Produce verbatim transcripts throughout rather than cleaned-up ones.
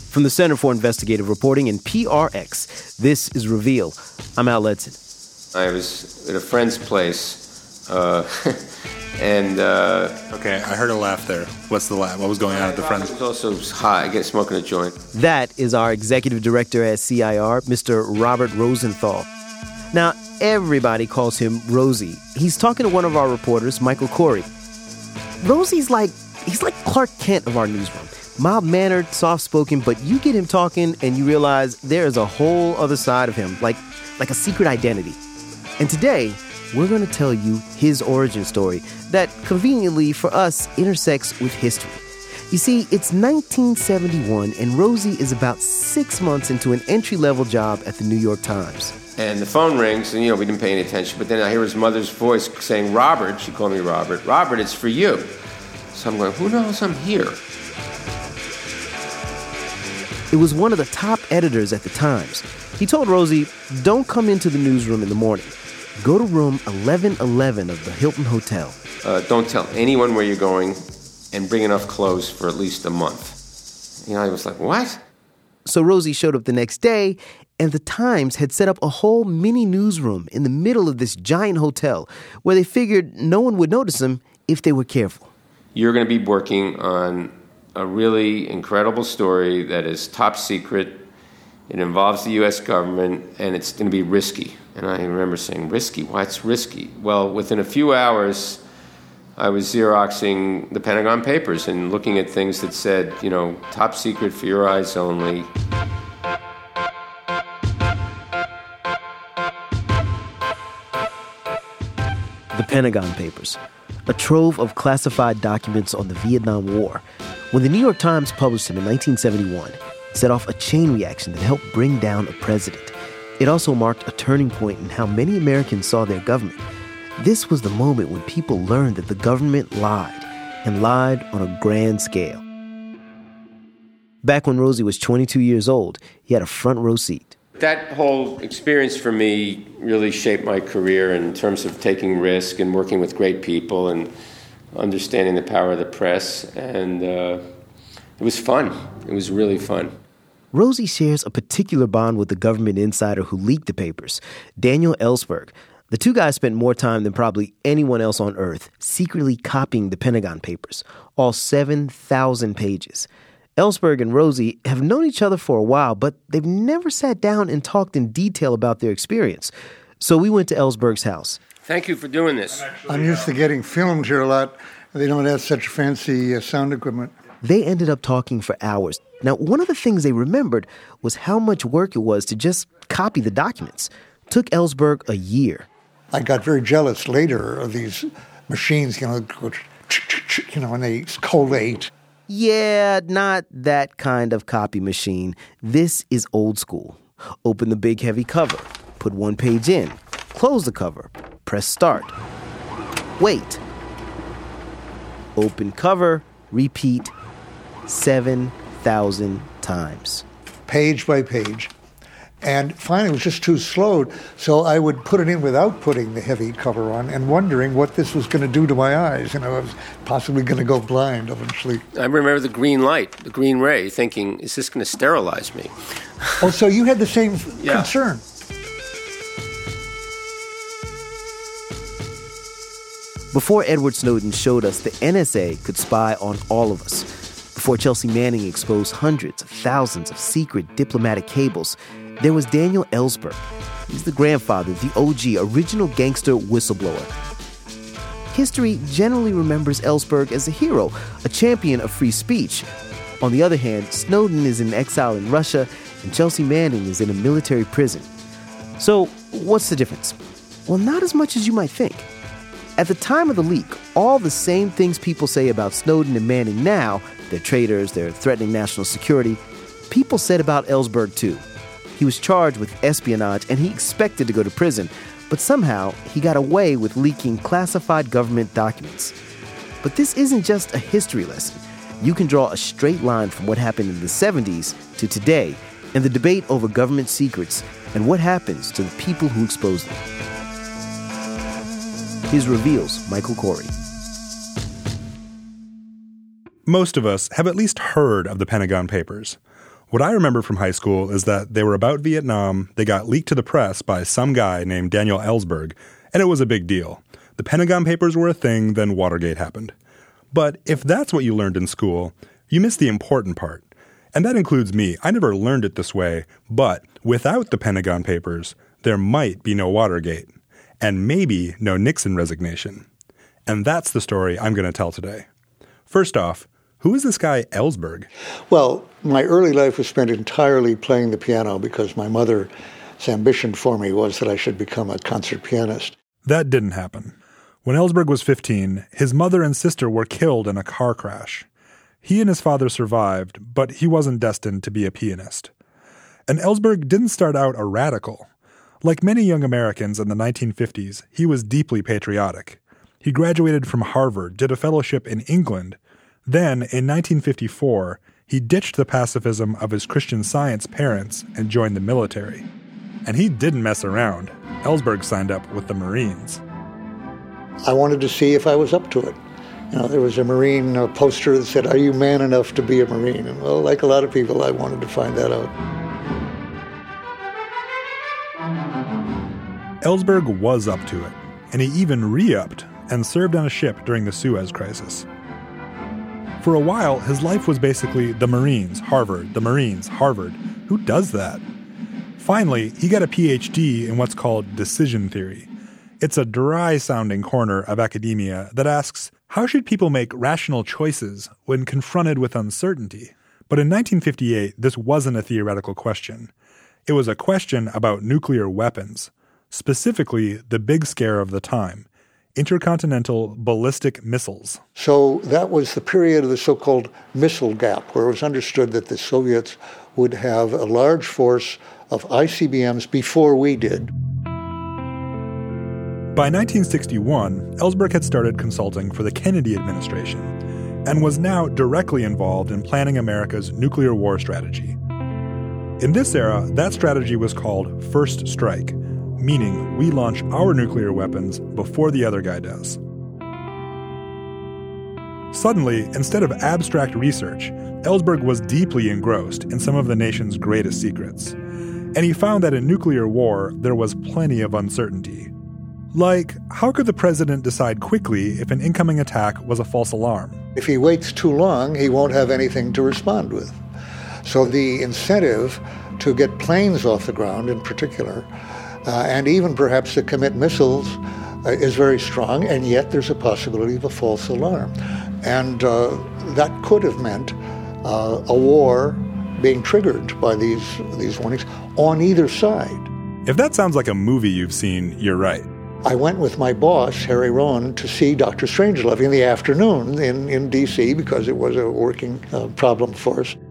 From the Center for Investigative Reporting and P R X, this is Reveal. I'm Al Letson. I was at a friend's place, uh, and... Uh, okay, I heard a laugh there. What's the laugh? What was going on at the friend's? I was also high, again, smoking a joint. That is our executive director at C I R, Mister Robert Rosenthal. Now, everybody calls him Rosie. He's talking to one of our reporters, Michael Corey. Rosie's like, he's like Clark Kent of our newsroom. Mild-mannered, soft-spoken, but you get him talking and you realize there is a whole other side of him, like, like a secret identity. And today, we're going to tell you his origin story that, conveniently for us, intersects with history. You see, it's nineteen seventy-one, and Rosie is about six months into an entry-level job at the New York Times. And the phone rings, and, you know, we didn't pay any attention, but then I hear his mother's voice saying, Robert, she called me Robert, Robert, it's for you. So I'm going, who knows I'm here? It was one of the top editors at the Times. He told Rosie, don't come into the newsroom in the morning. Go to room eleven eleven of the Hilton Hotel. Uh, don't tell anyone where you're going, and bring enough clothes for at least a month. You know, I was like, what? So Rosie showed up the next day, and the Times had set up a whole mini newsroom in the middle of this giant hotel where they figured no one would notice them if they were careful. You're going to be working on a really incredible story that is top secret. It involves the U S government, and it's going to be risky. And I remember saying, risky? Why it's risky? Well, within a few hours, I was Xeroxing the Pentagon Papers and looking at things that said, you know, top secret for your eyes only. The Pentagon Papers, a trove of classified documents on the Vietnam War. When the New York Times published them in nineteen seventy-one, it set off a chain reaction that helped bring down a president. It also marked a turning point in how many Americans saw their government. This was the moment when people learned that the government lied, and lied on a grand scale. Back when Rosie was twenty-two years old, he had a front row seat. That whole experience for me really shaped my career in terms of taking risk and working with great people and understanding the power of the press. And uh, it was fun. It was really fun. Rosie shares a particular bond with the government insider who leaked the papers, Daniel Ellsberg. The two guys spent more time than probably anyone else on Earth secretly copying the Pentagon Papers, all seven thousand pages. Ellsberg and Rosie have known each other for a while, but they've never sat down and talked in detail about their experience. So we went to Ellsberg's house. Thank you for doing this. I'm used to getting filmed here a lot. They don't have such fancy uh, sound equipment. They ended up talking for hours. Now, one of the things they remembered was how much work it was to just copy the documents. It took Ellsberg a year. I got very jealous later of these machines, you know, you know, and they collate. Yeah, not that kind of copy machine. This is old school. Open the big heavy cover, put one page in, close the cover, press start. Wait. Open cover, repeat seven thousand times. Page by page. And finally, it was just too slow, so I would put it in without putting the heavy cover on and wondering what this was going to do to my eyes. You know, I was possibly going to go blind eventually. I remember the green light, the green ray, thinking, is this going to sterilize me? Oh, so you had the same yeah. concern. Before Edward Snowden showed us the N S A could spy on all of us, before Chelsea Manning exposed hundreds of thousands of secret diplomatic cables, there was Daniel Ellsberg. He's the grandfather, the O G, original gangster whistleblower. History generally remembers Ellsberg as a hero, a champion of free speech. On the other hand, Snowden is in exile in Russia, and Chelsea Manning is in a military prison. So, what's the difference? Well, not as much as you might think. At the time of the leak, all the same things people say about Snowden and Manning now, they're traitors, they're threatening national security, people said about Ellsberg too. He was charged with espionage and he expected to go to prison, but somehow he got away with leaking classified government documents. But this isn't just a history lesson. You can draw a straight line from what happened in the seventies to today and the debate over government secrets and what happens to the people who expose them. Here's Reveal's Michael Corey. Most of us have at least heard of the Pentagon Papers. What I remember from high school is that they were about Vietnam, they got leaked to the press by some guy named Daniel Ellsberg, and it was a big deal. The Pentagon Papers were a thing, then Watergate happened. But if that's what you learned in school, you missed the important part. And that includes me. I never learned it this way, but without the Pentagon Papers, there might be no Watergate, and maybe no Nixon resignation. And that's the story I'm going to tell today. First off, who is this guy Ellsberg? Well, my early life was spent entirely playing the piano because my mother's ambition for me was that I should become a concert pianist. That didn't happen. When Ellsberg was fifteen, his mother and sister were killed in a car crash. He and his father survived, but he wasn't destined to be a pianist. And Ellsberg didn't start out a radical. Like many young Americans in the nineteen fifties, he was deeply patriotic. He graduated from Harvard, did a fellowship in England. Then, in nineteen fifty-four, he ditched the pacifism of his Christian Science parents and joined the military. And he didn't mess around. Ellsberg signed up with the Marines. I wanted to see if I was up to it. You know, there was a Marine uh, poster that said, "Are you man enough to be a Marine?" And well, like a lot of people, I wanted to find that out. Ellsberg was up to it, and he even re-upped and served on a ship during the Suez Crisis. For a while, his life was basically the Marines, Harvard, the Marines, Harvard. Who does that? Finally, he got a P H D in what's called decision theory. It's a dry-sounding corner of academia that asks, how should people make rational choices when confronted with uncertainty? But in nineteen fifty-eight, this wasn't a theoretical question. It was a question about nuclear weapons, specifically the big scare of the time, intercontinental ballistic missiles. So that was the period of the so-called missile gap, where it was understood that the Soviets would have a large force of I C B Ms before we did. By nineteen sixty-one, Ellsberg had started consulting for the Kennedy administration and was now directly involved in planning America's nuclear war strategy. In this era, that strategy was called First Strike, meaning we launch our nuclear weapons before the other guy does. Suddenly, instead of abstract research, Ellsberg was deeply engrossed in some of the nation's greatest secrets. And he found that in nuclear war, there was plenty of uncertainty. Like, how could the president decide quickly if an incoming attack was a false alarm? If he waits too long, he won't have anything to respond with. So the incentive to get planes off the ground in particular, uh, and even perhaps to commit missiles, uh, is very strong, and yet there's a possibility of a false alarm. And uh, that could have meant uh, a war being triggered by these, these warnings on either side. If that sounds like a movie you've seen, you're right. I went with my boss, Harry Rowan, to see Doctor Strangelove in the afternoon in, in D C because it was a working uh, problem for us.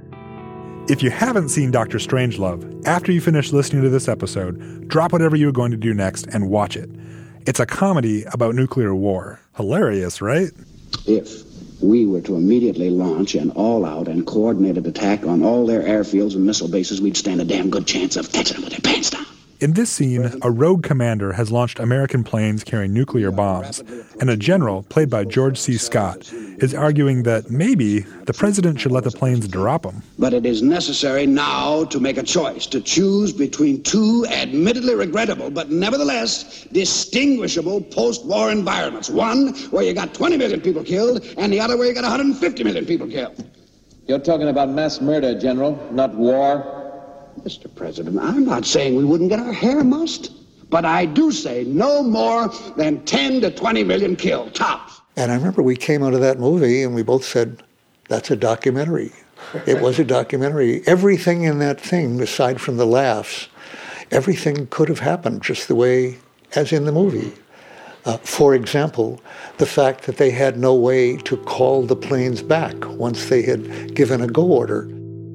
If you haven't seen Doctor Strangelove, after you finish listening to this episode, drop whatever you're going to do next and watch it. It's a comedy about nuclear war. Hilarious, right? If we were to immediately launch an all-out and coordinated attack on all their airfields and missile bases, we'd stand a damn good chance of catching them with their pants down. In this scene, a rogue commander has launched American planes carrying nuclear bombs, and a general, played by George C. Scott, is arguing that maybe the president should let the planes drop them. But it is necessary now to make a choice, to choose between two admittedly regrettable but nevertheless distinguishable post-war environments. One where you got twenty million people killed, and the other where you got one hundred fifty million people killed. You're talking about mass murder, General, not war. Mister President, I'm not saying we wouldn't get our hair mussed, but I do say no more than ten to twenty million killed, tops. And I remember we came out of that movie and we both said, that's a documentary. It was a documentary. Everything in that thing, aside from the laughs, everything could have happened just the way as in the movie. Uh, for example, the fact that they had no way to call the planes back once they had given a go order.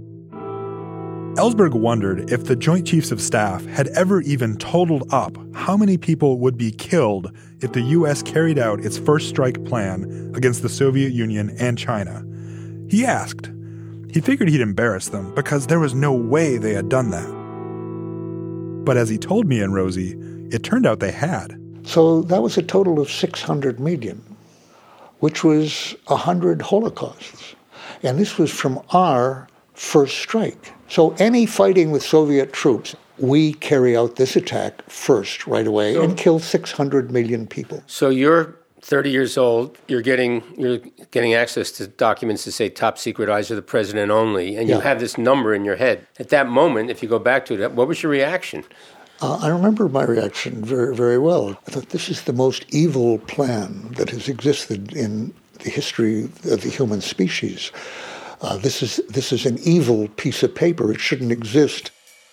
Ellsberg wondered if the Joint Chiefs of Staff had ever even totaled up how many people would be killed if the U S carried out its first strike plan against the Soviet Union and China. He asked. He figured he'd embarrass them because there was no way they had done that. But as he told me and Rosie, it turned out they had. So that was a total of six hundred million, which was one hundred holocausts. And this was from our first strike. So any fighting with Soviet troops, we carry out this attack first right away and kill six hundred million people. So you're thirty years old, you're getting you're getting access to documents that say top secret, eyes of the president only, and you Yeah. have this number in your head. At that moment, if you go back to it, what was your reaction? Uh, I remember my reaction very, very well. I thought this is the most evil plan that has existed in the history of the human species. Uh, this is this is an evil piece of paper. It shouldn't exist.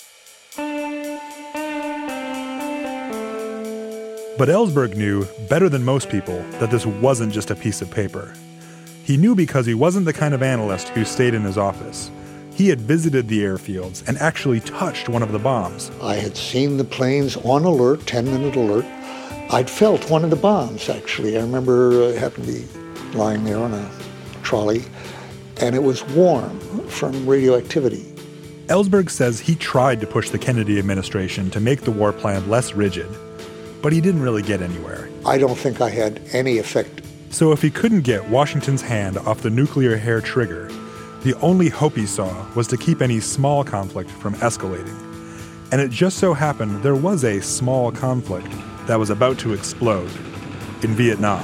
But Ellsberg knew, better than most people, that this wasn't just a piece of paper. He knew because he wasn't the kind of analyst who stayed in his office. He had visited the airfields and actually touched one of the bombs. I had seen the planes on alert, ten-minute alert. I'd felt one of the bombs, actually. I remember I happened to be lying there on a trolley, and it was warm from radioactivity. Ellsberg says he tried to push the Kennedy administration to make the war plan less rigid, but he didn't really get anywhere. I don't think I had any effect. So if he couldn't get Washington's hand off the nuclear hair trigger, the only hope he saw was to keep any small conflict from escalating. And it just so happened there was a small conflict that was about to explode in Vietnam.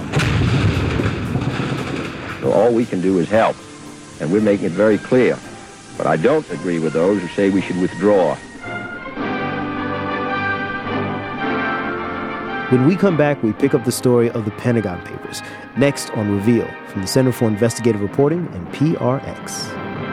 So all we can do is help, and we're making it very clear. But I don't agree with those who say we should withdraw. When we come back, we pick up the story of the Pentagon Papers, next on Reveal from the Center for Investigative Reporting and P R X.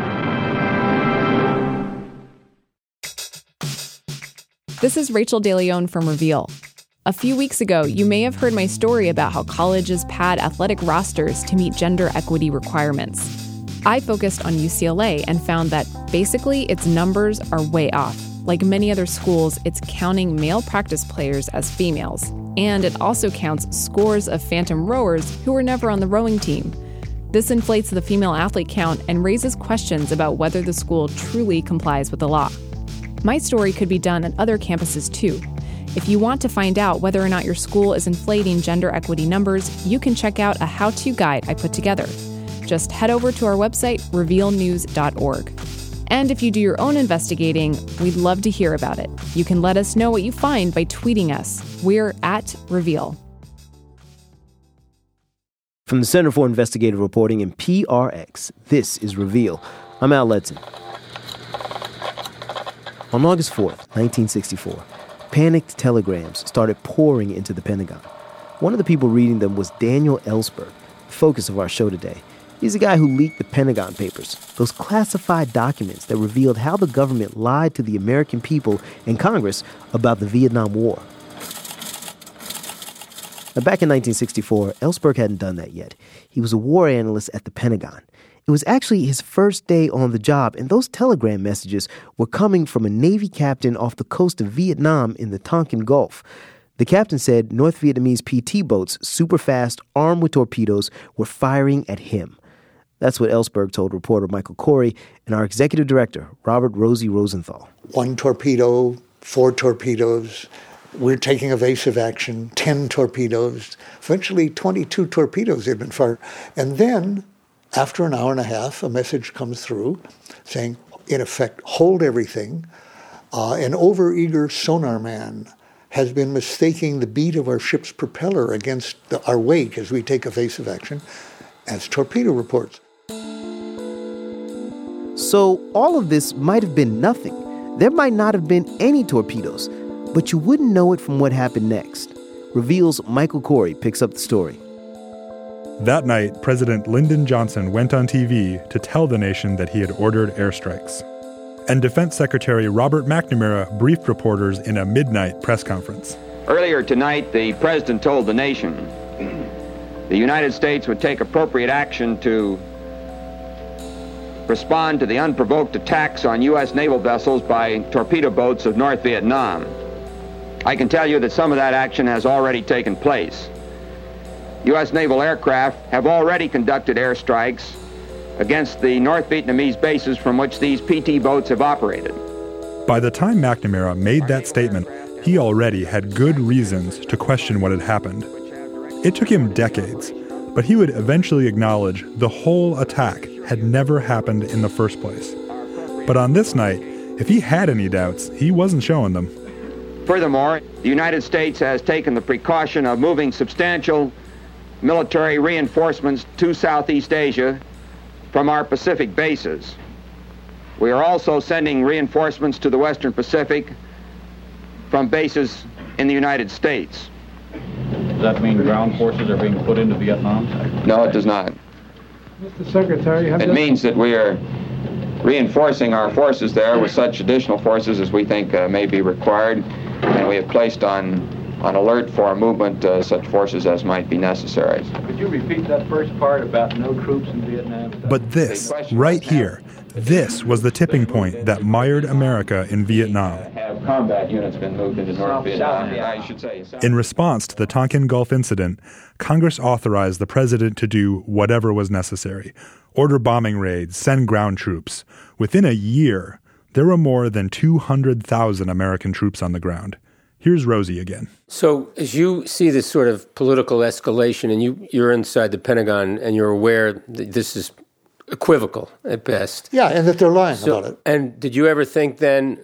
This is Rachel DeLeon from Reveal. A few weeks ago, you may have heard my story about how colleges pad athletic rosters to meet gender equity requirements. I focused on U C L A and found that basically its numbers are way off. Like many other schools, it's counting male practice players as females. And it also counts scores of phantom rowers who were never on the rowing team. This inflates the female athlete count and raises questions about whether the school truly complies with the law. My story could be done at other campuses too. If you want to find out whether or not your school is inflating gender equity numbers, you can check out a how-to guide I put together. Just head over to our website, reveal news dot org. And if you do your own investigating, we'd love to hear about it. You can let us know what you find by tweeting us. We're at Reveal. From the Center for Investigative Reporting and P R X, this is Reveal. I'm Al Letson. On August fourth, nineteen sixty-four, panicked telegrams started pouring into the Pentagon. One of the people reading them was Daniel Ellsberg, the focus of our show today. He's the guy who leaked the Pentagon Papers, those classified documents that revealed how the government lied to the American people and Congress about the Vietnam War. Now, back in nineteen sixty-four, Ellsberg hadn't done that yet. He was a war analyst at the Pentagon. It was actually his first day on the job, and those telegram messages were coming from a Navy captain off the coast of Vietnam in the Tonkin Gulf. The captain said North Vietnamese P T boats, super fast, armed with torpedoes, were firing at him. That's what Ellsberg told reporter Michael Corey and our executive director, Robert Rosie Rosenthal. One torpedo, four torpedoes. We're taking evasive action, ten torpedoes. Eventually, twenty-two torpedoes had been fired. And then, after an hour and a half, a message comes through saying, in effect, hold everything. Uh, an overeager sonar man has been mistaking the beat of our ship's propeller against the, our wake as we take evasive action as torpedo reports. So all of this might have been nothing. There might not have been any torpedoes, but you wouldn't know it from what happened next. Reveal's Michael Corey picks up the story. That night, President Lyndon Johnson went on T V to tell the nation that he had ordered airstrikes. And Defense Secretary Robert McNamara briefed reporters in a midnight press conference. Earlier tonight, the President told the nation the United States would take appropriate action to respond to the unprovoked attacks on U S naval vessels by torpedo boats of North Vietnam. I can tell you that some of that action has already taken place. U S naval aircraft have already conducted airstrikes against the North Vietnamese bases from which these P T boats have operated. By the time McNamara made that statement, he already had good reasons to question what had happened. It took him decades, but he would eventually acknowledge the whole attack had never happened in the first place. But on this night, if he had any doubts, he wasn't showing them. Furthermore, the United States has taken the precaution of moving substantial military reinforcements to Southeast Asia from our Pacific bases. We are also sending reinforcements to the Western Pacific from bases in the United States. Does that mean ground forces are being put into Vietnam? No, it does not. Mister Secretary, it means that we are reinforcing our forces there with such additional forces as we think uh, may be required, and we have placed on, on alert for movement uh, such forces as might be necessary. Could you repeat that first part about no troops in Vietnam? But this, right here, this was the tipping point that mired America in Vietnam. Have combat units been moved into North Vietnam? I should say. In response to the Tonkin Gulf incident, Congress authorized the president to do whatever was necessary. Order bombing raids, send ground troops. Within a year, there were more than two hundred thousand American troops on the ground. Here's Rosie again. So as you see this sort of political escalation, and you, you're inside the Pentagon and you're aware that this is equivocal at best. Yeah, and that they're lying so, about it. And did you ever think then,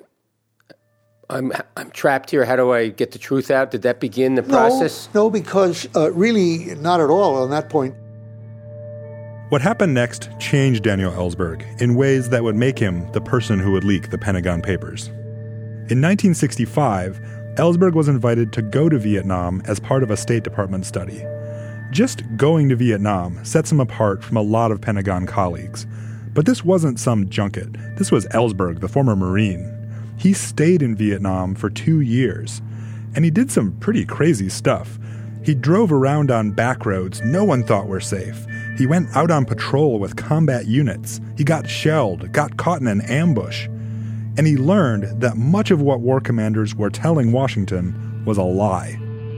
I'm I'm trapped here, how do I get the truth out? Did that begin the process? No, no because uh, really not at all on that point. What happened next changed Daniel Ellsberg in ways that would make him the person who would leak the Pentagon Papers. In nineteen sixty-five, Ellsberg was invited to go to Vietnam as part of a State Department study. Just going to Vietnam sets him apart from a lot of Pentagon colleagues. But this wasn't some junket. This was Ellsberg, the former Marine. He stayed in Vietnam for two years. And he did some pretty crazy stuff. He drove around on back roads no one thought were safe. He went out on patrol with combat units. He got shelled, got caught in an ambush. And he learned that much of what war commanders were telling Washington was a lie.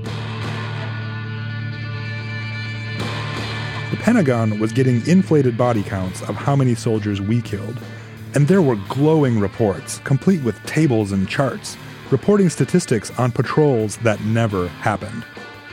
The Pentagon was getting inflated body counts of how many soldiers we killed. And there were glowing reports, complete with tables and charts, reporting statistics on patrols that never happened.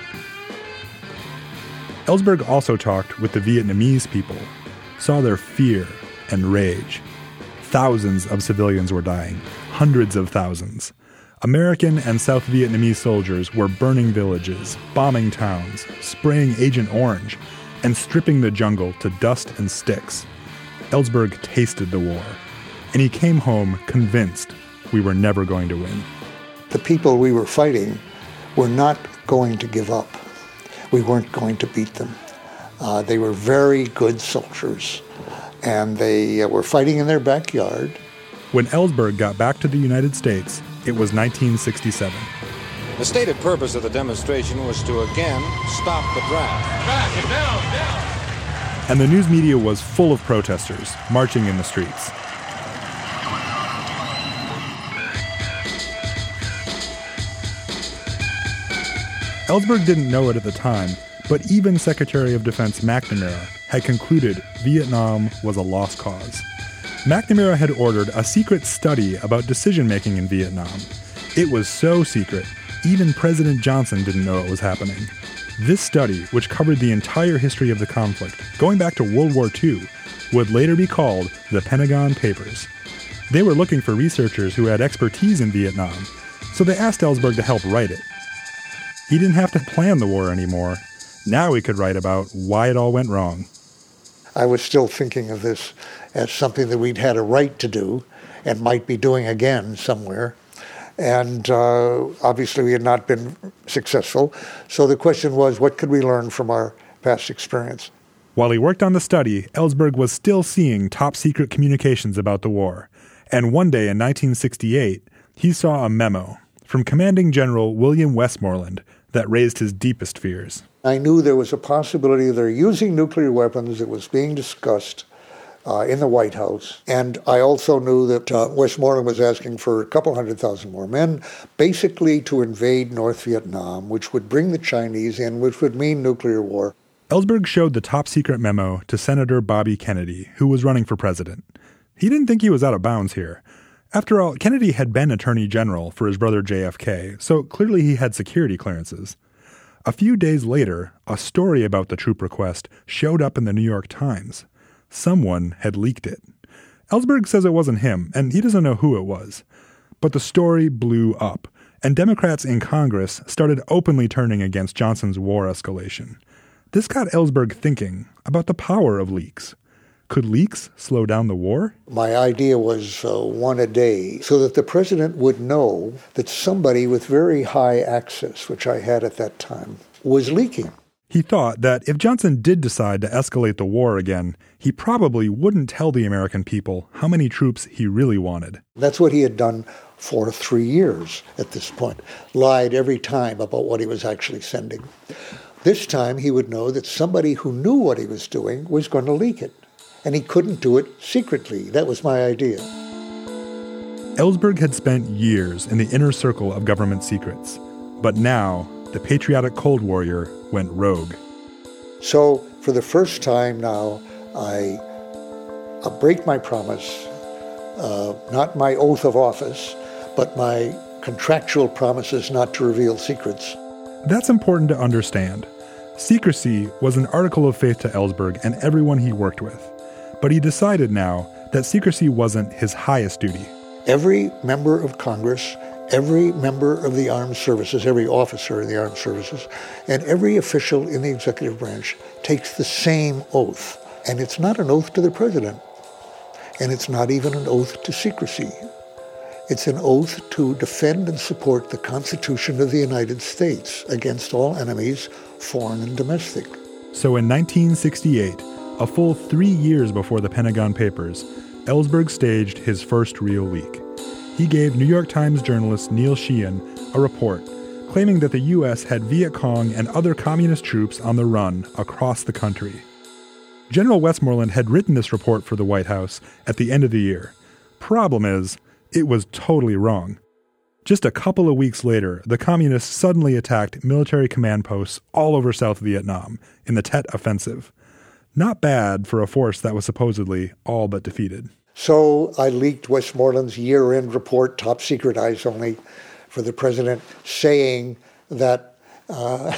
Ellsberg also talked with the Vietnamese people, saw their fear and rage. Thousands of civilians were dying, hundreds of thousands. American and South Vietnamese soldiers were burning villages, bombing towns, spraying Agent Orange, and stripping the jungle to dust and sticks. Ellsberg tasted the war, and he came home convinced we were never going to win. The people we were fighting were not going to give up. We weren't going to beat them. Uh, they were very good soldiers, and they uh, were fighting in their backyard. When Ellsberg got back to the United States, it was nineteen sixty-seven. The stated purpose of the demonstration was to again stop the draft. Back and down, down. And the news media was full of protesters marching in the streets. Ellsberg didn't know it at the time, but even Secretary of Defense McNamara had concluded Vietnam was a lost cause. McNamara had ordered a secret study about decision-making in Vietnam. It was so secret, even President Johnson didn't know it was happening. This study, which covered the entire history of the conflict, going back to World War Two, would later be called the Pentagon Papers. They were looking for researchers who had expertise in Vietnam, so they asked Ellsberg to help write it. He didn't have to plan the war anymore. Now he could write about why it all went wrong. I was still thinking of this as something that we'd had a right to do and might be doing again somewhere. And uh, obviously we had not been successful. So the question was, what could we learn from our past experience? While he worked on the study, Ellsberg was still seeing top-secret communications about the war. And one day in nineteen sixty-eight, he saw a memo from Commanding General William Westmoreland that raised his deepest fears. I knew there was a possibility of their using nuclear weapons. It was being discussed uh, in the White House. And I also knew that uh, Westmoreland was asking for a couple hundred thousand more men, basically to invade North Vietnam, which would bring the Chinese in, which would mean nuclear war. Ellsberg showed the top-secret memo to Senator Bobby Kennedy, who was running for president. He didn't think he was out of bounds here. After all, Kennedy had been Attorney General for his brother J F K, so clearly he had security clearances. A few days later, a story about the troop request showed up in the New York Times. Someone had leaked it. Ellsberg says it wasn't him, and he doesn't know who it was. But the story blew up, and Democrats in Congress started openly turning against Johnson's war escalation. This got Ellsberg thinking about the power of leaks. Could leaks slow down the war? My idea was uh, one a day, so that the president would know that somebody with very high access, which I had at that time, was leaking. He thought that if Johnson did decide to escalate the war again, he probably wouldn't tell the American people how many troops he really wanted. That's what he had done for three years at this point. Lied every time about what he was actually sending. This time he would know that somebody who knew what he was doing was going to leak it. And he couldn't do it secretly. That was my idea. Ellsberg had spent years in the inner circle of government secrets. But now, the patriotic Cold Warrior went rogue. So, for the first time now, I, I break my promise, uh, not my oath of office, but my contractual promises not to reveal secrets. That's important to understand. Secrecy was an article of faith to Ellsberg and everyone he worked with. But he decided now that secrecy wasn't his highest duty. Every member of Congress, every member of the armed services, every officer in the armed services, and every official in the executive branch takes the same oath. And it's not an oath to the president. And it's not even an oath to secrecy. It's an oath to defend and support the Constitution of the United States against all enemies, foreign and domestic. So in nineteen sixty-eight, a full three years before the Pentagon Papers, Ellsberg staged his first real leak. He gave New York Times journalist Neil Sheehan a report claiming that the U S had Viet Cong and other communist troops on the run across the country. General Westmoreland had written this report for the White House at the end of the year. Problem is, it was totally wrong. Just a couple of weeks later, the communists suddenly attacked military command posts all over South Vietnam in the Tet Offensive. Not bad for a force that was supposedly all but defeated. So I leaked Westmoreland's year-end report, top secret, eyes only, for the president, saying that uh,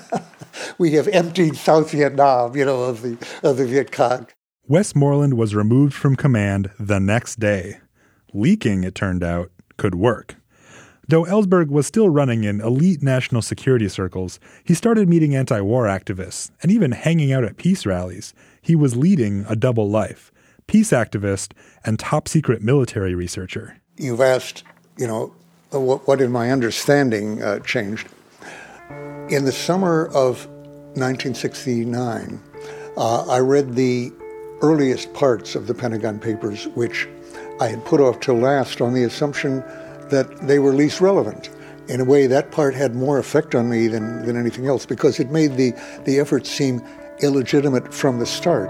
we have emptied South Vietnam, you know, of the of the Viet Cong. Westmoreland was removed from command the next day. Leaking, it turned out, could work. Though Ellsberg was still running in elite national security circles, he started meeting anti-war activists and even hanging out at peace rallies. He was leading a double life, peace activist and top-secret military researcher. You've asked, you know, what, what in my understanding uh, changed. In the summer of nineteen sixty-nine, uh, I read the earliest parts of the Pentagon Papers, which I had put off till last on the assumption that they were least relevant. In a way, that part had more effect on me than, than anything else because it made the, the effort seem illegitimate from the start.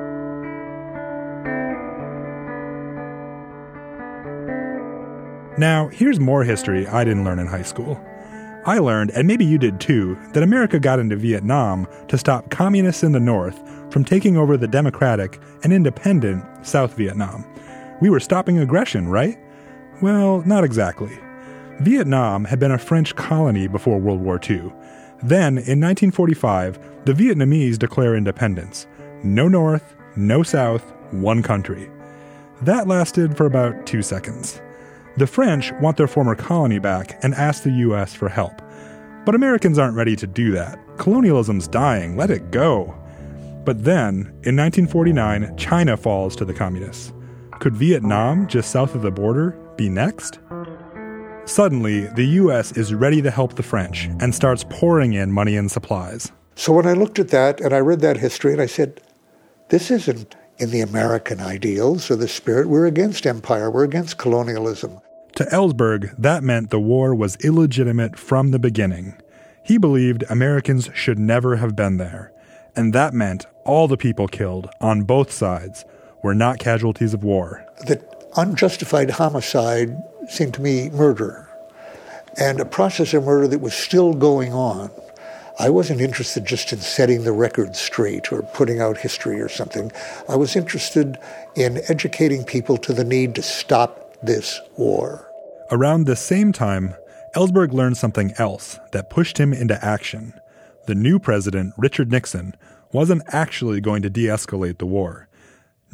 Now, here's more history I didn't learn in high school. I learned, and maybe you did too, that America got into Vietnam to stop communists in the North from taking over the democratic and independent South Vietnam. We were stopping aggression, right? Well, not exactly. Vietnam had been a French colony before World War Two. Then, in nineteen forty-five, the Vietnamese declare independence. No North, no South, one country. That lasted for about two seconds. The French want their former colony back and ask the U S for help. But Americans aren't ready to do that. Colonialism's dying, let it go. But then, in nineteen forty-nine, China falls to the communists. Could Vietnam, just south of the border, be next? Suddenly, the U S is ready to help the French and starts pouring in money and supplies. So when I looked at that and I read that history and I said, this isn't in the American ideals or the spirit. We're against empire. We're against colonialism. To Ellsberg, that meant the war was illegitimate from the beginning. He believed Americans should never have been there. And that meant all the people killed on both sides were not casualties of war. That unjustified homicide seemed to me murder, and a process of murder that was still going on. I wasn't interested just in setting the record straight or putting out history or something. I was interested in educating people to the need to stop this war. Around the same time, Ellsberg learned something else that pushed him into action. The new president, Richard Nixon, wasn't actually going to de-escalate the war.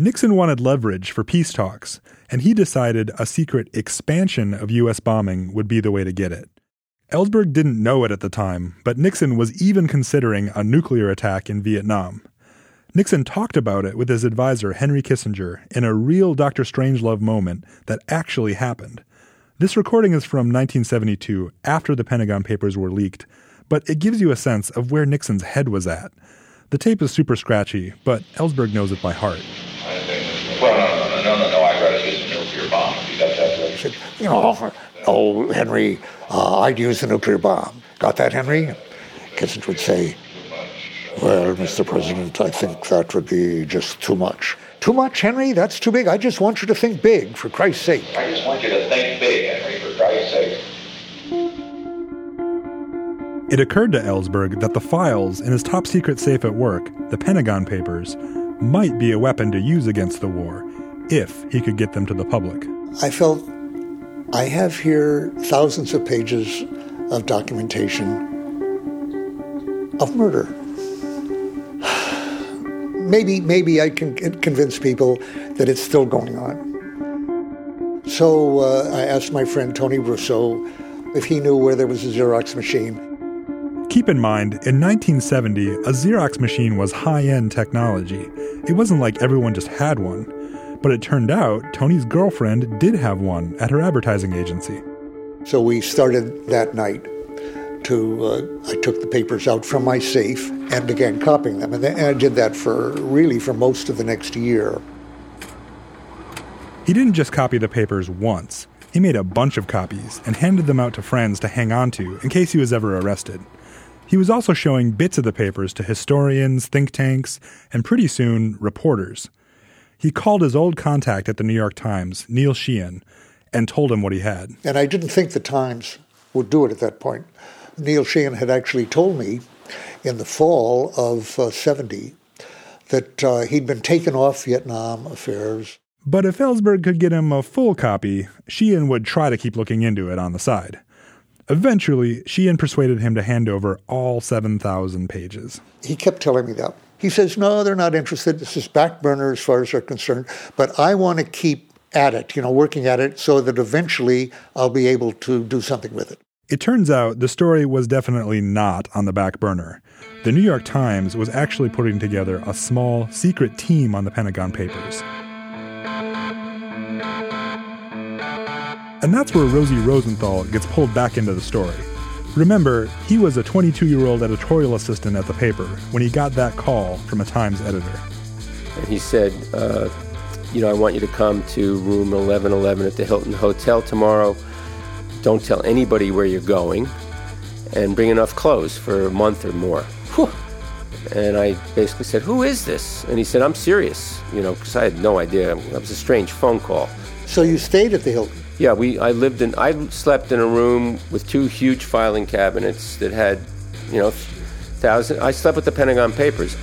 Nixon wanted leverage for peace talks, and he decided a secret expansion of U S bombing would be the way to get it. Ellsberg didn't know it at the time, but Nixon was even considering a nuclear attack in Vietnam. Nixon talked about it with his advisor, Henry Kissinger, in a real Doctor Strangelove moment that actually happened. This recording is from nineteen seventy-two, after the Pentagon Papers were leaked, but it gives you a sense of where Nixon's head was at. The tape is super scratchy, but Ellsberg knows it by heart. Well, no, no, no, no, no, I'd rather use a nuclear bomb. You got that right? Said, you know, oh, Henry, uh, I'd use a nuclear bomb. Got that, Henry? Kissinger would say, well, Mister President, I think that would be just too much. Too much, Henry? That's too big. I just want you to think big, for Christ's sake. I just want you to think big, Henry, for Christ's sake. It occurred to Ellsberg that the files in his top-secret safe at work, the Pentagon Papers, might be a weapon to use against the war, if he could get them to the public. I felt I have here thousands of pages of documentation of murder. Maybe, maybe I can convince people that it's still going on. So uh, I asked my friend Tony Rousseau if he knew where there was a Xerox machine. Keep in mind, in nineteen seventy, a Xerox machine was high-end technology. It wasn't like everyone just had one. But it turned out Tony's girlfriend did have one at her advertising agency. So we started that night to, uh, I took the papers out from my safe and began copying them. And, and I did that for, really, for most of the next year. He didn't just copy the papers once. He made a bunch of copies and handed them out to friends to hang on to in case he was ever arrested. He was also showing bits of the papers to historians, think tanks, and pretty soon, reporters. He called his old contact at the New York Times, Neil Sheehan, and told him what he had. And I didn't think the Times would do it at that point. Neil Sheehan had actually told me in the fall of uh, seventy that uh, he'd been taken off Vietnam affairs. But if Ellsberg could get him a full copy, Sheehan would try to keep looking into it on the side. Eventually, Sheehan persuaded him to hand over all seven thousand pages. He kept telling me that. He says, no, they're not interested. This is back burner as far as they're concerned. But I want to keep at it, you know, working at it so that eventually I'll be able to do something with it. It turns out the story was definitely not on the back burner. The New York Times was actually putting together a small, secret team on the Pentagon Papers. And that's where Rosie Rosenthal gets pulled back into the story. Remember, he was a twenty-two-year-old editorial assistant at the paper when he got that call from a Times editor. And he said, uh, you know, I want you to come to room eleven eleven at the Hilton Hotel tomorrow. Don't tell anybody where you're going, and bring enough clothes for a month or more. Whew. And I basically said, who is this? And he said, I'm serious, you know, because I had no idea. That was a strange phone call. So you stayed at the Hilton? Yeah, we. I lived in. I slept in a room with two huge filing cabinets that had, you know, thousand. I slept with the Pentagon Papers.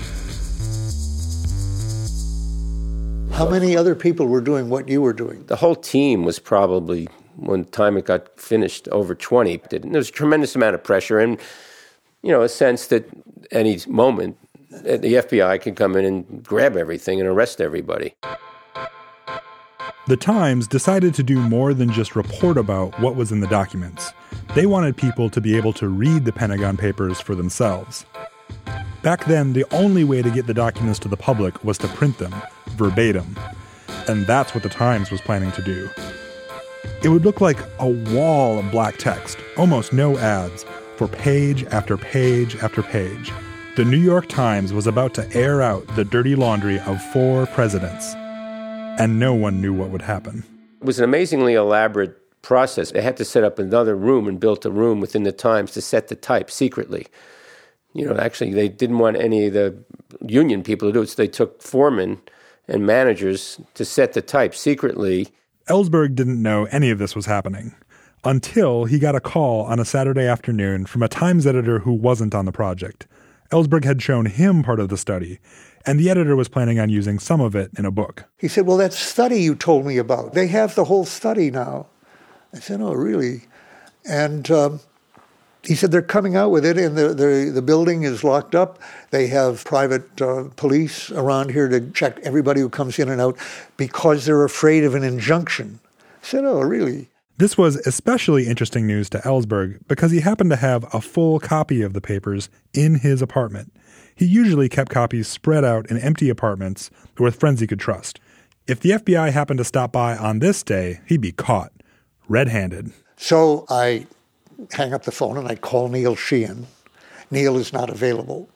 How many other people were doing what you were doing? The whole team was probably, when the time it got finished, over twenty. And there was a tremendous amount of pressure, and you know, a sense that any moment the F B I could come in and grab everything and arrest everybody. The Times decided to do more than just report about what was in the documents. They wanted people to be able to read the Pentagon Papers for themselves. Back then, the only way to get the documents to the public was to print them, verbatim. And that's what the Times was planning to do. It would look like a wall of black text, almost no ads, for page after page after page. The New York Times was about to air out the dirty laundry of four presidents. And no one knew what would happen. It was an amazingly elaborate process. They had to set up another room and built a room within the Times to set the type secretly. You know, actually, they didn't want any of the union people to do it, so they took foremen and managers to set the type secretly. Ellsberg didn't know any of this was happening until he got a call on a Saturday afternoon from a Times editor who wasn't on the project. Ellsberg had shown him part of the study, and the editor was planning on using some of it in a book. He said, well, that study you told me about, they have the whole study now. I said, oh, really? And um, He said they're coming out with it, and the, the, the building is locked up. They have private uh, police around here to check everybody who comes in and out because they're afraid of an injunction. I said, oh, really? This was especially interesting news to Ellsberg because he happened to have a full copy of the papers in his apartment. He usually kept copies spread out in empty apartments with friends he could trust. If the F B I happened to stop by on this day, he'd be caught, red-handed. So I hang up the phone and I call Neil Sheehan. Neil is not available.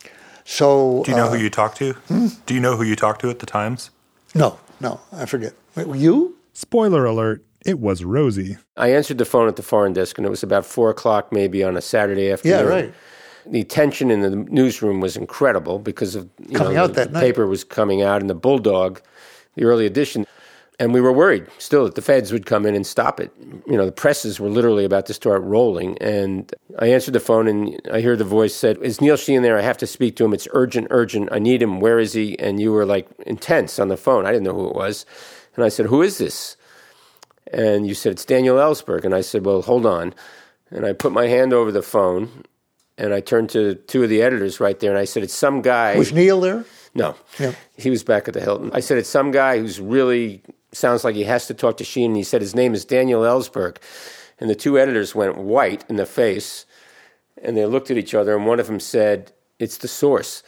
So do you know uh, who you talked to? Hmm? Do you know who you talked to at the Times? No, no, I forget. Wait, you? Spoiler alert, it was Rosie. I answered the phone at the foreign desk, and it was about four o'clock maybe on a Saturday afternoon. Yeah, right. The tension in the newsroom was incredible because of you coming know, out the, that the night. paper was coming out, and the Bulldog, the early edition. And we were worried still that the feds would come in and stop it. You know, the presses were literally about to start rolling. And I answered the phone, and I heard the voice said, is Neil Sheehan there? I have to speak to him. It's urgent, urgent. I need him. Where is he? And you were like intense on the phone. I didn't know who it was. And I said, who is this? And you said, it's Daniel Ellsberg. And I said, well, hold on. And I put my hand over the phone, and I turned to two of the editors right there, and I said, it's some guy. Was Neil there? No. Yeah. He was back at the Hilton. I said, it's some guy who's really sounds like he has to talk to Sheehan. And he said his name is Daniel Ellsberg. And the two editors went white in the face, and they looked at each other, and one of them said, it's the source.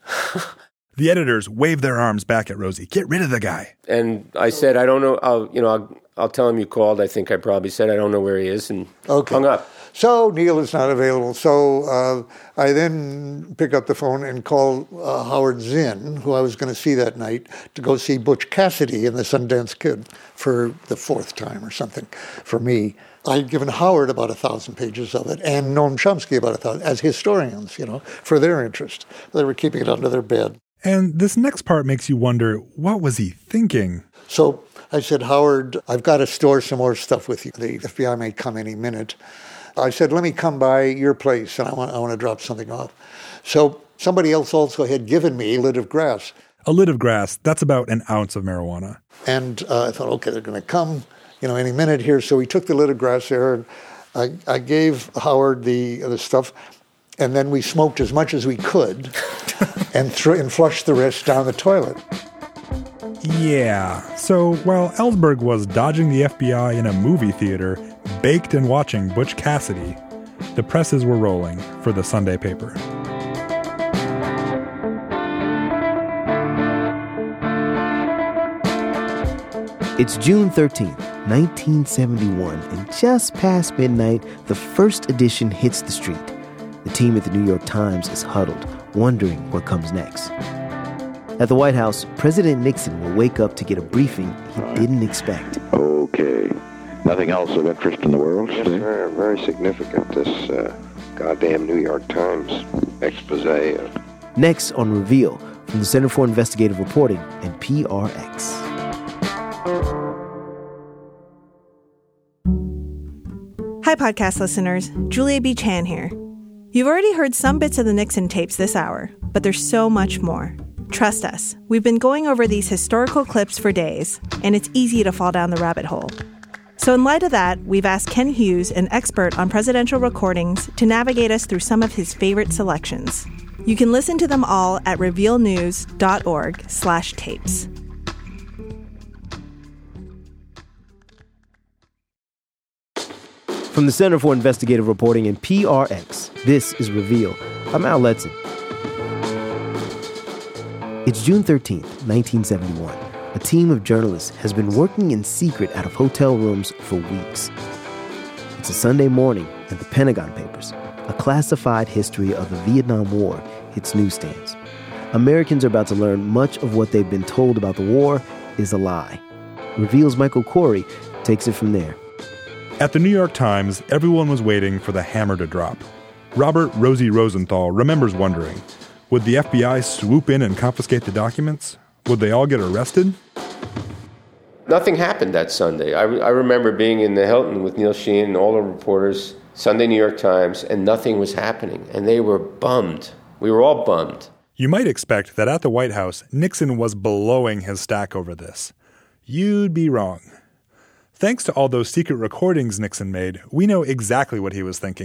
The editors waved their arms back at Rosie. Get rid of the guy. And I said, I don't know. I'll, you know, I'll, I'll tell him you called. I think I probably said, I don't know where he is, and okay. hung up. So Neil is not available. So uh, I then pick up the phone and call uh, Howard Zinn, who I was going to see that night, to go see Butch Cassidy in the Sundance Kid for the fourth time or something for me. I'd given Howard about a thousand pages of it and Noam Chomsky about a thousand, as historians, you know, for their interest. They were keeping it under their bed. And this next part makes you wonder, what was he thinking? So I said, Howard, I've got to store some more stuff with you. The F B I may come any minute. I said, let me come by your place, and I want I want to drop something off. So somebody else also had given me a lid of grass. A lid of grass, that's about an ounce of marijuana. And uh, I thought, okay, they're going to come, you know, any minute here. So we took the lid of grass there, and I, I gave Howard the the stuff, and then we smoked as much as we could and, th- and flushed the rest down the toilet. Yeah, so while Ellsberg was dodging the F B I in a movie theater, baked and watching Butch Cassidy, the presses were rolling for the Sunday paper. It's June thirteenth, nineteen seventy-one, and just past midnight, the first edition hits the street. The team at the New York Times is huddled, wondering what comes next. At the White House, President Nixon will wake up to get a briefing he didn't expect. Okay. Nothing else of interest in the world? Yes, sir. Very significant, this uh, goddamn New York Times expose. Of... Next on Reveal, from the Center for Investigative Reporting and P R X. Hi, podcast listeners. Julia B. Chan here. You've already heard some bits of the Nixon tapes this hour, but there's so much more. Trust us, we've been going over these historical clips for days, and it's easy to fall down the rabbit hole. So in light of that, we've asked Ken Hughes, an expert on presidential recordings, to navigate us through some of his favorite selections. You can listen to them all at revealnews.org slash tapes. From the Center for Investigative Reporting and P R X, this is Reveal. I'm Al Letson. It's June thirteenth, nineteen seventy-one. A team of journalists has been working in secret out of hotel rooms for weeks. It's a Sunday morning, and the Pentagon Papers, a classified history of the Vietnam War, hits newsstands. Americans are about to learn much of what they've been told about the war is a lie. Reveal's Michael Corey takes it from there. At the New York Times, everyone was waiting for the hammer to drop. Robert Rosie Rosenthal remembers wondering, would the F B I swoop in and confiscate the documents? Would they all get arrested? Nothing happened that Sunday. I, I remember being in the Hilton with Neil Sheehan and all the reporters, Sunday New York Times, and nothing was happening. And they were bummed. We were all bummed. You might expect that at the White House, Nixon was blowing his stack over this. You'd be wrong. Thanks to all those secret recordings Nixon made, we know exactly what he was thinking.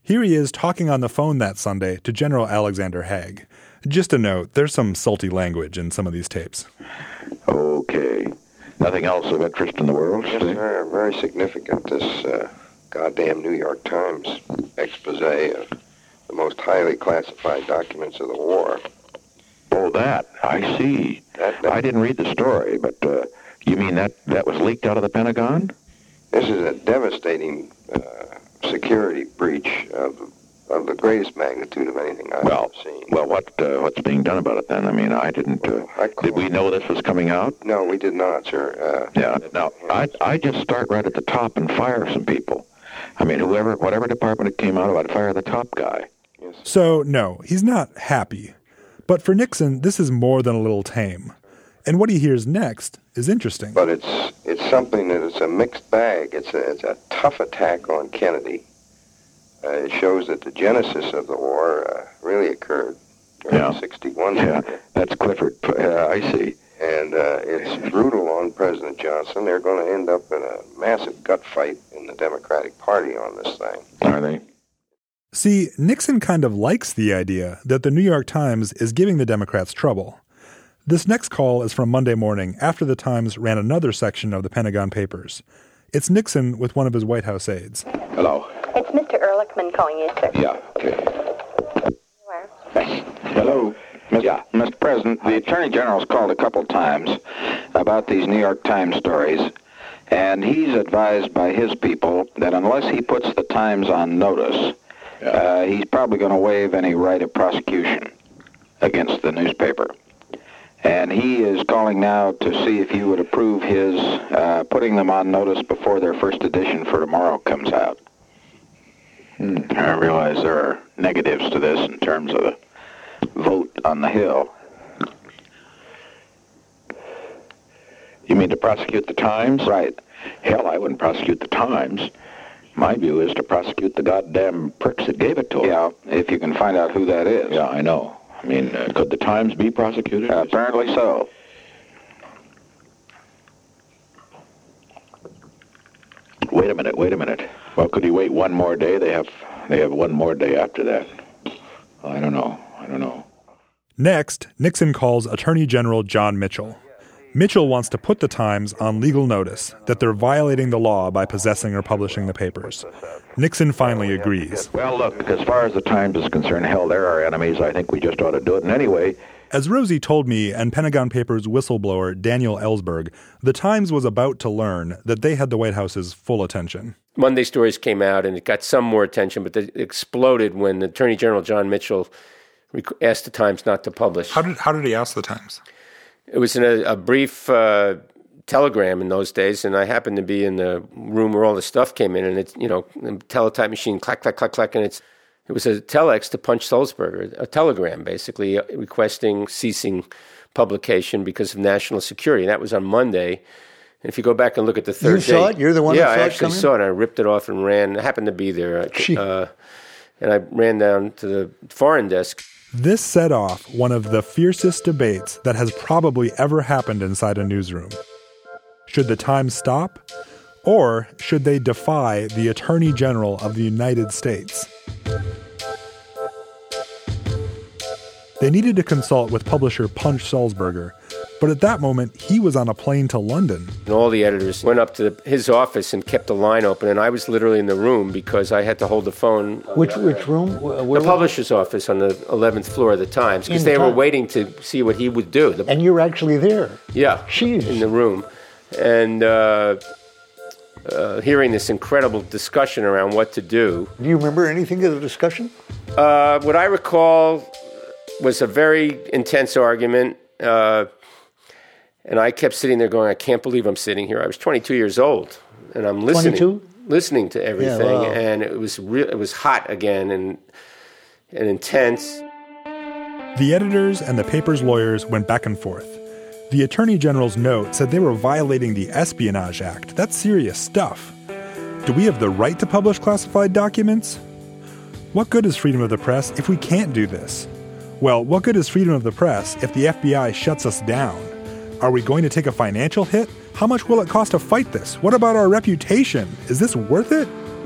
Here he is talking on the phone that Sunday to General Alexander Haig. Just a note, there's some salty language in some of these tapes. Okay. Nothing else of interest in the world? Yes, sir. Very significant, this uh, goddamn New York Times expose of the most highly classified documents of the war. Oh, that. I see. That, that, I didn't read the story, but uh, you mean that, that was leaked out of the Pentagon? This is a devastating uh, security breach of, of the greatest magnitude of anything I've well, ever seen. Well, what uh, what's being done about it then? I mean, I didn't... Uh, I did we know this was coming out? No, we did not, sir. Uh, yeah. Now, I I just start right at the top and fire some people. I mean, whoever, whatever department it came out of, I'd fire the top guy. Yes. So, no, he's not happy. But for Nixon, this is more than a little tame. And what he hears next is interesting. But it's it's something that is a mixed bag. It's a, it's a tough attack on Kennedy. Uh, it shows that the genesis of the war uh, really occurred during yeah. sixty-one. Yeah, that's Clifford. Uh, I see. And uh, it's brutal on President Johnson. They're going to end up in a massive gut fight in the Democratic Party on this thing. Are they? See, Nixon kind of likes the idea that the New York Times is giving the Democrats trouble. This next call is from Monday morning after the Times ran another section of the Pentagon Papers. It's Nixon with one of his White House aides. Hello. It's Mister Ehrlichman calling you, sir. Yeah, okay. Where? Hello. Yeah, Mister President, the Attorney General's called a couple times about these New York Times stories, and he's advised by his people that unless he puts the Times on notice, yeah. uh, he's probably going to waive any right of prosecution against the newspaper. And he is calling now to see if you would approve his uh, putting them on notice before their first edition for tomorrow comes out. Hmm. I realize there are negatives to this in terms of the vote on the Hill. You mean to prosecute the Times? Right. Hell, I wouldn't prosecute the Times. My view is to prosecute the goddamn pricks that gave it to them. Yeah, if you can find out who that is. Yeah, I know. I mean, uh, could the Times be prosecuted? Uh, apparently so. Wait a minute, wait a minute. Well, could he wait one more day? They have they have one more day after that. Well, I don't know. I don't know. Next, Nixon calls Attorney General John Mitchell. Mitchell wants to put the Times on legal notice that they're violating the law by possessing or publishing the papers. Nixon finally agrees. Well, look, as far as the Times is concerned, hell, they're our enemies. I think we just ought to do it. And anyway... As Rosie told me and Pentagon Papers whistleblower Daniel Ellsberg, the Times was about to learn that they had the White House's full attention. Monday stories came out, and it got some more attention, but it exploded when Attorney General John Mitchell asked the Times not to publish. How did how did he ask the Times? It was in a, a brief uh, telegram in those days, and I happened to be in the room where all the stuff came in, and it's, you know, the teletype machine, clack, clack, clack, clack, and it's it was a telex to Punch Sulzberger, a telegram basically requesting ceasing publication because of national security. And that was on Monday. And if you go back and look at the third you day... You saw it? You're the one yeah, that saw it I actually coming? saw it. I ripped it off and ran. I happened to be there. Uh, and I ran down to the foreign desk. This set off one of the fiercest debates that has probably ever happened inside a newsroom. Should the Times stop? Or should they defy the Attorney General of the United States? They needed to consult with publisher Punch Sulzberger, but at that moment, he was on a plane to London. And all the editors went up to the, his office and kept the line open, and I was literally in the room because I had to hold the phone. Which which room? Where the publisher's office on the eleventh floor of the Times, because they were waiting to see what he would do. The, and you were actually there? Yeah, Jeez. In the room. And uh, uh, hearing this incredible discussion around what to do. Do you remember anything of the discussion? Uh, what I recall was a very intense argument, uh, and I kept sitting there going, I can't believe I'm sitting here. I was twenty-two years old, and I'm listening twenty-two? listening to everything, yeah, wow. and it was real. It was hot again and and intense. The editors and the paper's lawyers went back and forth. The Attorney General's note said they were violating the Espionage Act. That's serious stuff. Do we have the right to publish classified documents? What good is freedom of the press if we can't do this? Well, what good is freedom of the press if the F B I shuts us down? Are we going to take a financial hit? How much will it cost to fight this? What about our reputation? Is this worth it?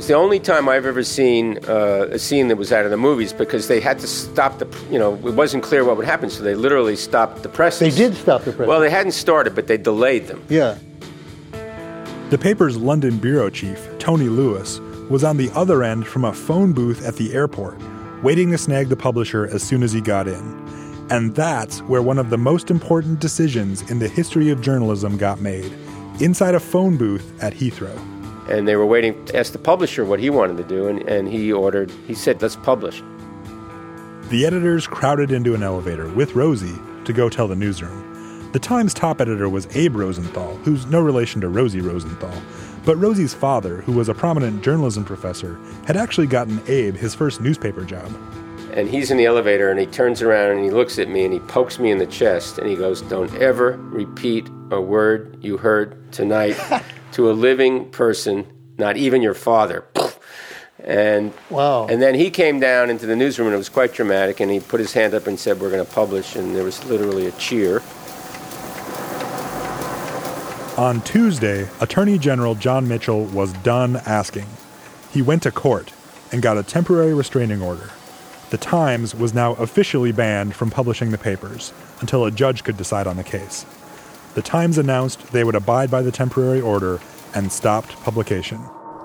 It's the only time I've ever seen uh, a scene that was out of the movies because they had to stop the, you know, it wasn't clear what would happen, so they literally stopped the presses. They did stop the presses. Well, they hadn't started, but they delayed them. Yeah. The paper's London bureau chief, Tony Lewis, was on the other end from a phone booth at the airport, waiting to snag the publisher as soon as he got in. And that's where one of the most important decisions in the history of journalism got made, inside a phone booth at Heathrow. And they were waiting to ask the publisher what he wanted to do, and, and he ordered, he said, let's publish. The editors crowded into an elevator with Rosie to go tell the newsroom. The Times top editor was Abe Rosenthal, who's no relation to Rosie Rosenthal. But Rosie's father, who was a prominent journalism professor, had actually gotten Abe his first newspaper job. And he's in the elevator, and he turns around and he looks at me and he pokes me in the chest, and he goes, don't ever repeat a word you heard tonight to a living person, not even your father. And wow. And then he came down into the newsroom, and it was quite dramatic, and he put his hand up and said, we're going to publish, and there was literally a cheer. On Tuesday, Attorney General John Mitchell was done asking. He went to court and got a temporary restraining order. The Times was now officially banned from publishing the papers until a judge could decide on the case. The Times announced they would abide by the temporary order and stopped publication.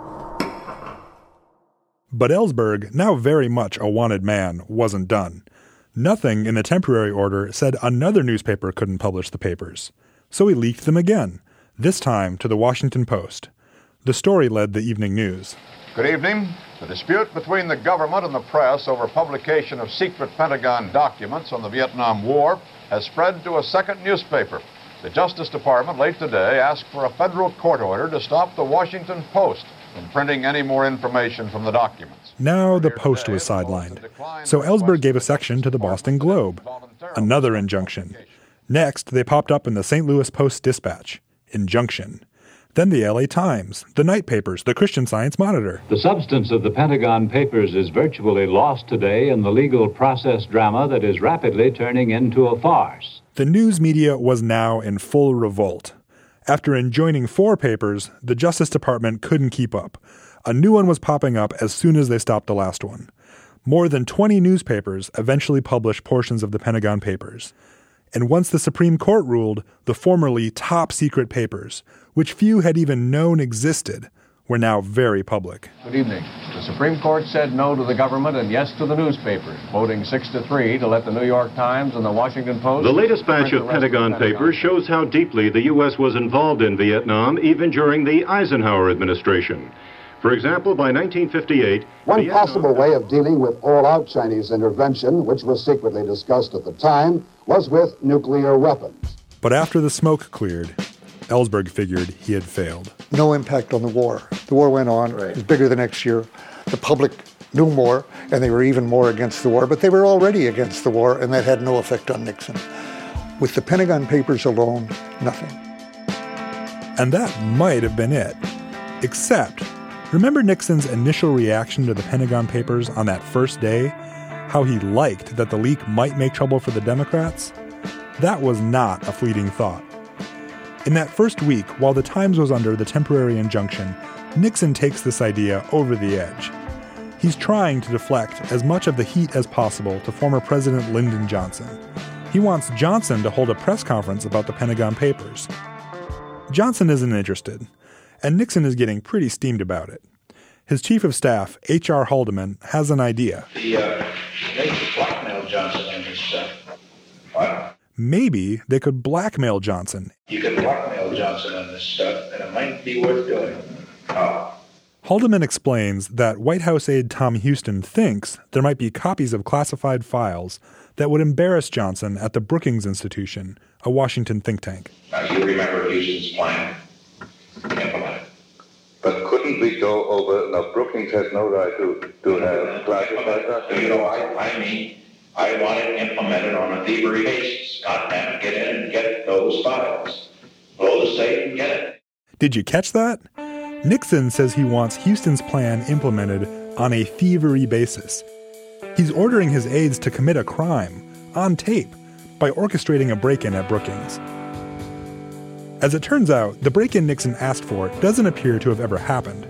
But Ellsberg, now very much a wanted man, wasn't done. Nothing in the temporary order said another newspaper couldn't publish the papers. So he leaked them again, this time to the Washington Post. The story led the evening news. Good evening. The dispute between the government and the press over publication of secret Pentagon documents on the Vietnam War has spread to a second newspaper. The Justice Department late today asked for a federal court order to stop the Washington Post from printing any more information from the documents. Now the Post was sidelined, so Ellsberg gave a section to the Boston Globe. Another injunction. Next, they popped up in the Saint Louis Post-Dispatch. Injunction. Then the L A Times, the night papers, the Christian Science Monitor. The substance of the Pentagon Papers is virtually lost today in the legal process drama that is rapidly turning into a farce. The news media was now in full revolt. After enjoining four papers, the Justice Department couldn't keep up. A new one was popping up as soon as they stopped the last one. More than twenty newspapers eventually published portions of the Pentagon Papers. And once the Supreme Court ruled, the formerly top-secret papers, which few had even known existed, were now very public. Good evening. The Supreme Court said no to the government and yes to the newspapers, voting six to three to let the New York Times and the Washington Post... The latest batch of Pentagon papers shows how deeply the U S was involved in Vietnam, even during the Eisenhower administration. For example, by nineteen fifty-eight... One Vietnam... possible way of dealing with all-out Chinese intervention, which was secretly discussed at the time, was with nuclear weapons. But after the smoke cleared, Ellsberg figured he had failed. No impact on the war. The war went on. Right. It was bigger the next year. The public knew more, and they were even more against the war, but they were already against the war, and that had no effect on Nixon. With the Pentagon Papers alone, nothing. And that might have been it. Except, remember Nixon's initial reaction to the Pentagon Papers on that first day? How he liked that the leak might make trouble for the Democrats? That was not a fleeting thought. In that first week, while the Times was under the temporary injunction, Nixon takes this idea over the edge. He's trying to deflect as much of the heat as possible to former President Lyndon Johnson. He wants Johnson to hold a press conference about the Pentagon Papers. Johnson isn't interested, and Nixon is getting pretty steamed about it. His chief of staff, H R Haldeman, has an idea. The, uh, they could blackmail Johnson in this stuff. What? Maybe they could blackmail Johnson. You can blackmail Johnson on this stuff, and it might be worth doing. Oh. Haldeman explains that White House aide Tom Houston thinks there might be copies of classified files that would embarrass Johnson at the Brookings Institution, a Washington think tank. Now, you remember Houston's plan. Implement it. But couldn't we go over... Now, Brookings has no right to, to have classified that. You know, I, I mean, I want it implemented on a thievery basis. Not have to get in and get those files. Blow the safe and get it. Did you catch that? Nixon says he wants Houston's plan implemented on a thievery basis. He's ordering his aides to commit a crime, on tape, by orchestrating a break-in at Brookings. As it turns out, the break-in Nixon asked for doesn't appear to have ever happened.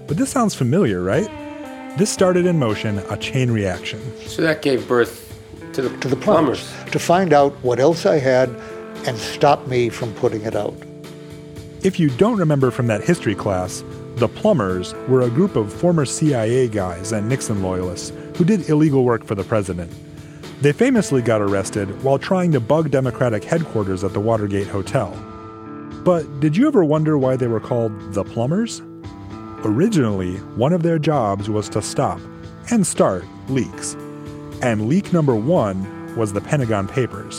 But this sounds familiar, right? This started in motion a chain reaction. So that gave birth to the, to the plumbers, plumbers. To find out what else I had and stop me from putting it out. If you don't remember from that history class, the plumbers were a group of former C I A guys and Nixon loyalists who did illegal work for the president. They famously got arrested while trying to bug Democratic headquarters at the Watergate Hotel. But did you ever wonder why they were called the plumbers? Originally, one of their jobs was to stop and start leaks. And leak number one was the Pentagon Papers.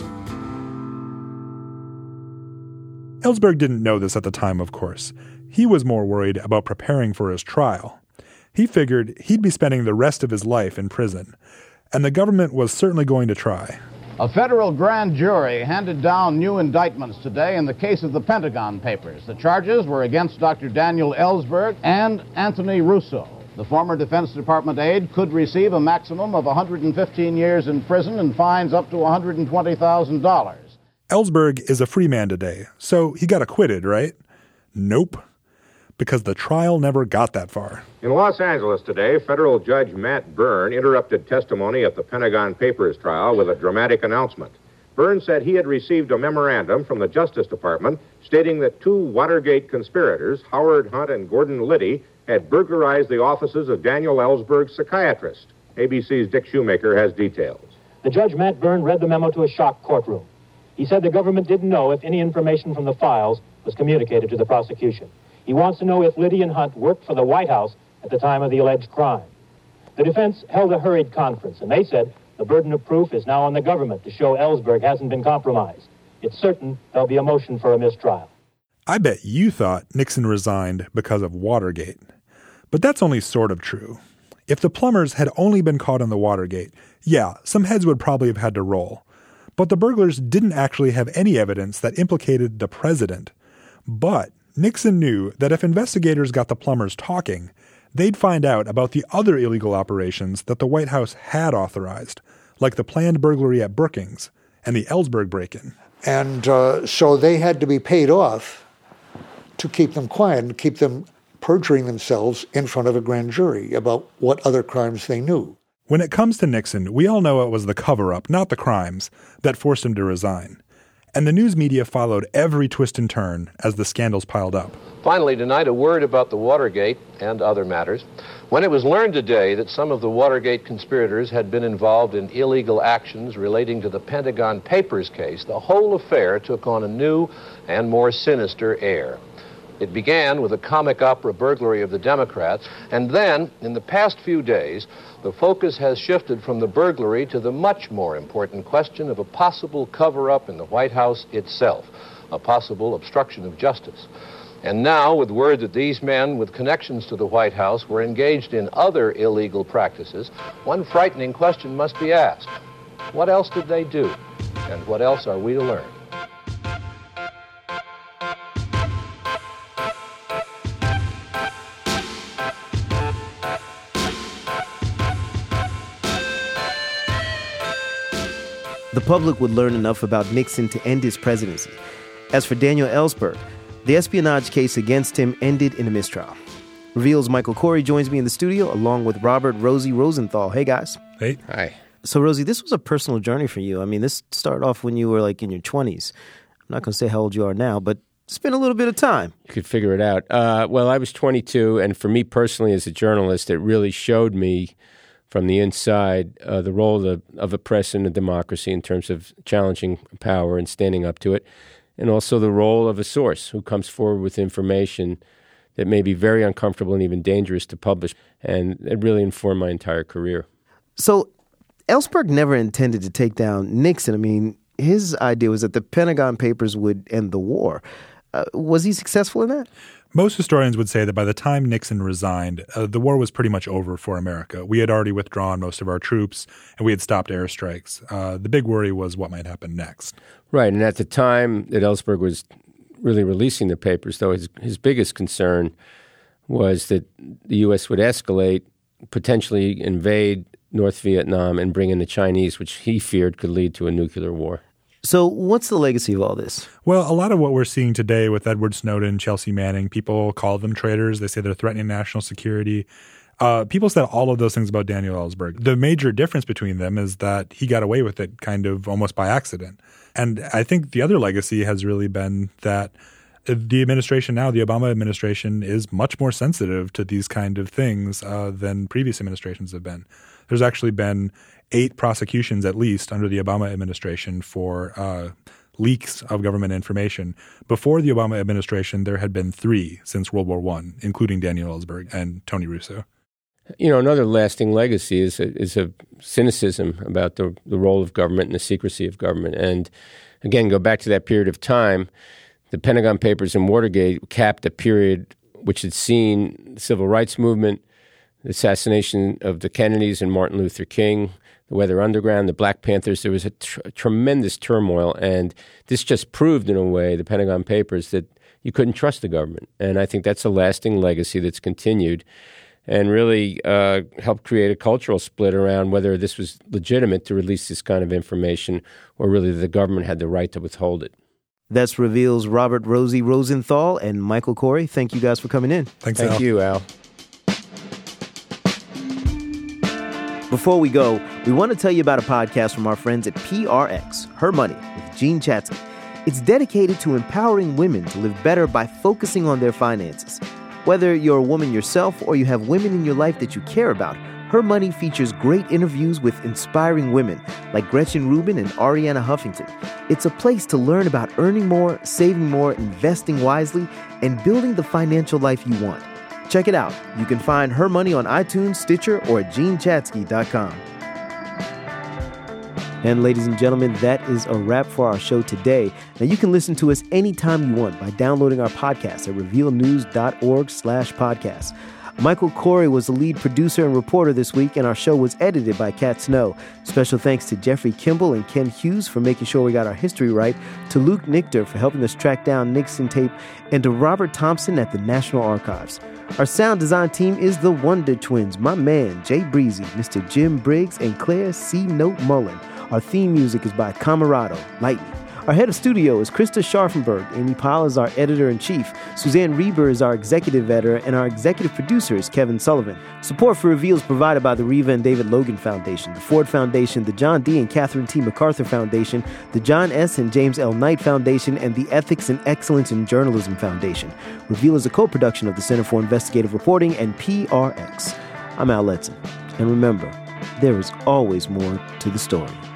Ellsberg didn't know this at the time, of course. He was more worried about preparing for his trial. He figured he'd be spending the rest of his life in prison, and the government was certainly going to try. A federal grand jury handed down new indictments today in the case of the Pentagon Papers. The charges were against Doctor Daniel Ellsberg and Anthony Russo. The former Defense Department aide could receive a maximum of one hundred fifteen years in prison and fines up to one hundred twenty thousand dollars. Ellsberg is a free man today, so he got acquitted, right? Nope. Because the trial never got that far. In Los Angeles today, federal judge Matt Byrne interrupted testimony at the Pentagon Papers trial with a dramatic announcement. Byrne said he had received a memorandum from the Justice Department stating that two Watergate conspirators, Howard Hunt and Gordon Liddy, had burglarized the offices of Daniel Ellsberg's psychiatrist. A B C's Dick Shoemaker has details. The judge, Matt Byrne, read the memo to a shocked courtroom. He said the government didn't know if any information from the files was communicated to the prosecution. He wants to know if Liddy and Hunt worked for the White House at the time of the alleged crime. The defense held a hurried conference, and they said the burden of proof is now on the government to show Ellsberg hasn't been compromised. It's certain there'll be a motion for a mistrial. I bet you thought Nixon resigned because of Watergate. But that's only sort of true. If the plumbers had only been caught in the Watergate, yeah, some heads would probably have had to roll. But the burglars didn't actually have any evidence that implicated the president. But Nixon knew that if investigators got the plumbers talking, they'd find out about the other illegal operations that the White House had authorized, like the planned burglary at Brookings and the Ellsberg break-in. And uh, so they had to be paid off to keep them quiet and keep them perjuring themselves in front of a grand jury about what other crimes they knew. When it comes to Nixon, we all know it was the cover-up, not the crimes, that forced him to resign. And the news media followed every twist and turn as the scandals piled up. Finally, tonight, a word about the Watergate and other matters. When it was learned today that some of the Watergate conspirators had been involved in illegal actions relating to the Pentagon Papers case, the whole affair took on a new and more sinister air. It began with a comic opera burglary of the Democrats, and then, in the past few days, the focus has shifted from the burglary to the much more important question of a possible cover-up in the White House itself, a possible obstruction of justice. And now, with word that these men with connections to the White House were engaged in other illegal practices, one frightening question must be asked. What else did they do? And what else are we to learn? The public would learn enough about Nixon to end his presidency. As for Daniel Ellsberg, the espionage case against him ended in a mistrial. Reveal's Michael Corey joins me in the studio along with Robert Rosie Rosenthal. Hey, guys. Hey. Hi. So, Rosie, this was a personal journey for you. I mean, this started off when you were like in your twenties. I'm not going to say how old you are now, but it's been a little bit of time. You could figure it out. Uh, well, I was twenty-two, and for me personally as a journalist, it really showed me from the inside uh, the role of the, of the press in a democracy in terms of challenging power and standing up to it, and also the role of a source who comes forward with information that may be very uncomfortable and even dangerous to publish. And it really informed my entire career. So Ellsberg never intended to take down Nixon. I mean, his idea was that the Pentagon Papers would end the war. Uh, was he successful in that? Most historians would say that by the time Nixon resigned, uh, the war was pretty much over for America. We had already withdrawn most of our troops, and we had stopped airstrikes. Uh, the big worry was what might happen next. Right, and at the time that Ellsberg was really releasing the papers, though, his, his biggest concern was that the U S would escalate, potentially invade North Vietnam, and bring in the Chinese, which he feared could lead to a nuclear war. So what's the legacy of all this? Well, a lot of what we're seeing today with Edward Snowden, Chelsea Manning, people call them traitors. They say they're threatening national security. Uh, people said all of those things about Daniel Ellsberg. The major difference between them is that he got away with it kind of almost by accident. And I think the other legacy has really been that the administration now, the Obama administration, is much more sensitive to these kind of things uh, than previous administrations have been. There's actually been eight prosecutions at least under the Obama administration for uh, leaks of government information. Before the Obama administration, there had been three since World War One, including Daniel Ellsberg and Tony Russo. You know, another lasting legacy is a, is a cynicism about the, the role of government and the secrecy of government. And again, go back to that period of time. The Pentagon Papers and Watergate capped a period which had seen the civil rights movement, the assassination of the Kennedys and Martin Luther King, the Weather Underground, the Black Panthers. There was a, tr- a tremendous turmoil, and this just proved, in a way, the Pentagon Papers, that you couldn't trust the government. And I think that's a lasting legacy that's continued and really uh, helped create a cultural split around whether this was legitimate to release this kind of information or really the government had the right to withhold it. That's Reveal's Robert Rosie Rosenthal and Michael Corey. Thank you guys for coming in. Thanks, Thank Al. you, Al. Before we go, we want to tell you about a podcast from our friends at P R X, Her Money, with Jean Chatzky. It's dedicated to empowering women to live better by focusing on their finances. Whether you're a woman yourself or you have women in your life that you care about, Her Money features great interviews with inspiring women like Gretchen Rubin and Arianna Huffington. It's a place to learn about earning more, saving more, investing wisely, and building the financial life you want. Check it out. You can find Her Money on iTunes, Stitcher, or at jean chatzky dot com. And ladies and gentlemen, that is a wrap for our show today. Now you can listen to us anytime you want by downloading our podcast at reveal news dot org slash podcast. Michael Corey was the lead producer and reporter this week, and our show was edited by Kat Snow. Special thanks to Jeffrey Kimball and Ken Hughes for making sure we got our history right, to Luke Nichter for helping us track down Nixon tape, and to Robert Thompson at the National Archives. Our sound design team is the Wonder Twins, my man, Jay Breezy, Mister Jim Briggs, and Claire C. Note Mullen. Our theme music is by Camerado, Lightning. Our head of studio is Krista Scharfenberg. Amy Pyle is our editor-in-chief. Suzanne Reber is our executive editor, and our executive producer is Kevin Sullivan. Support for Reveal is provided by the Reva and David Logan Foundation, the Ford Foundation, the John D. and Catherine T. MacArthur Foundation, the John S. and James L. Knight Foundation, and the Ethics and Excellence in Journalism Foundation. Reveal is a co-production of the Center for Investigative Reporting and P R X. I'm Al Letson. And remember, there is always more to the story.